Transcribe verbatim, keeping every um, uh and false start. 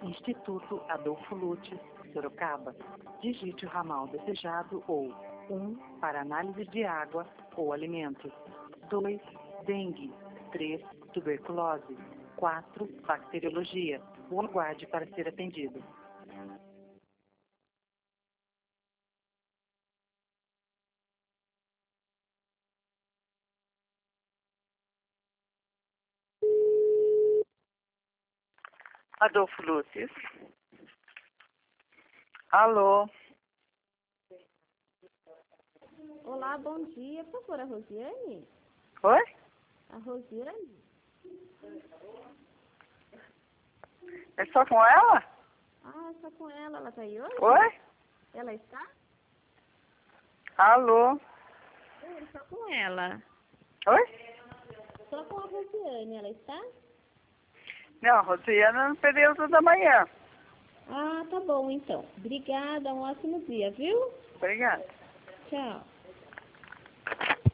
Instituto Adolfo Lutz, Sorocaba. Digite o ramal desejado ou um para análise de água ou alimentos. dois Dengue. três Tuberculose. quatro Bacteriologia. Ou aguarde para ser atendido. Adolfo Lutz. Alô? Olá, bom dia. Por favor, a Rosiane? Oi? A Rosiane? É só com ela? Ah, só com ela. Ela tá aí hoje? Oi? Ela está? Alô? Oi, só com ela. Oi? Só com a Rosiane. Ela está? Não, Rosiana no período da manhã. Ah, tá bom, então. Obrigada. Um ótimo dia, viu? Obrigada. Tchau.